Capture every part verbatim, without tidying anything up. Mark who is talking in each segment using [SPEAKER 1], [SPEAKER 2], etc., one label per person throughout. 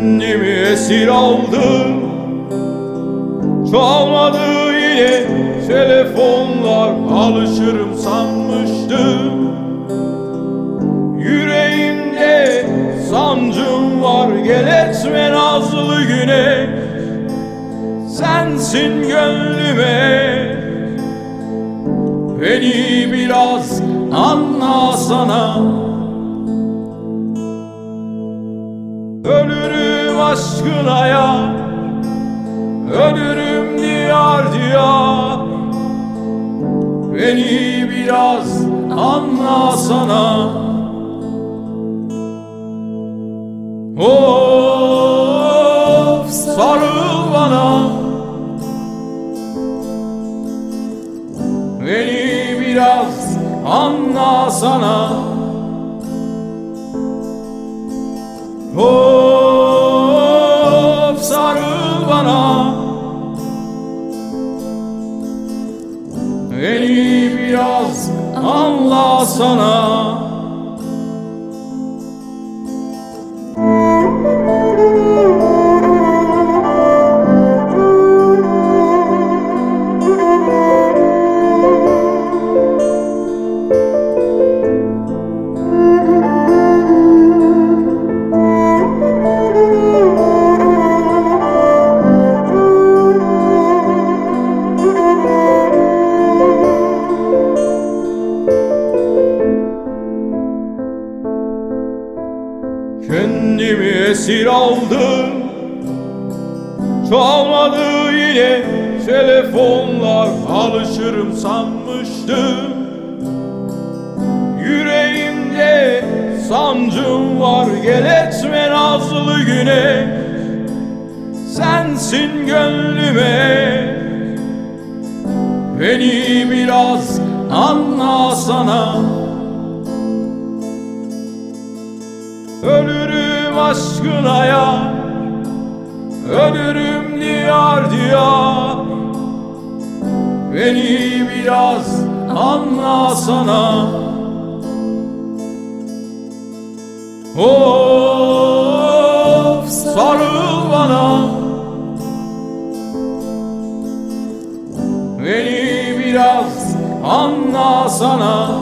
[SPEAKER 1] Kendimi esir aldım, çalmadı yine telefonlar. Alışırım sanmıştım, yüreğimde sancım var. Gel etme nazlı güneş, sensin gönlüme. Beni biraz anlasana. Ölürüm aşkına ya, ölürüm diyar diyar. Beni biraz anlasana. Of, sarıl bana, beni biraz anlasana. Of, sarıl bana, beni biraz anlasana. Kendimi esir aldım, çalmadı yine telefonlar. Alışırım sanmıştım, yüreğimde sancım var. Gel etme nazlı güneş, sensin gönlüme. Beni biraz anlasana. Ölürüm aşkına ya, ölürüm diyar diyar. Beni biraz anlasana. Of, sarıl bana, beni biraz anlasana.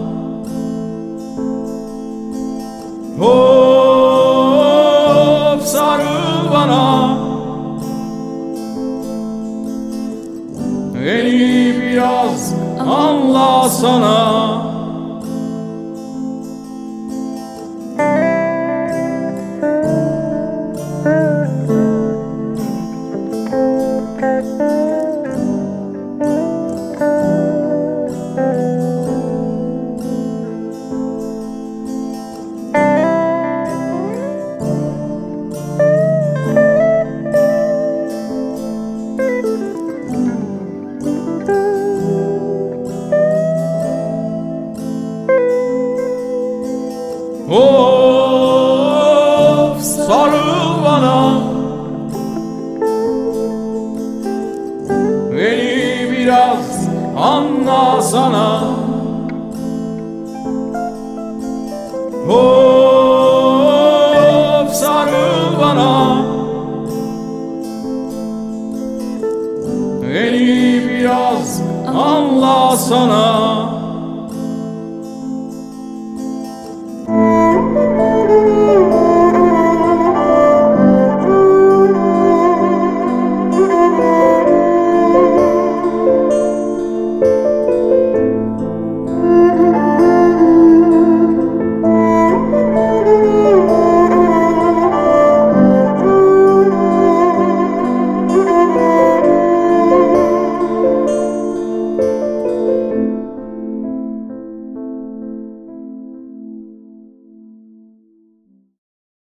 [SPEAKER 1] Of, sarıl bana, beni biraz anlasana. Of, sarıl bana, beni biraz anlasana. Of,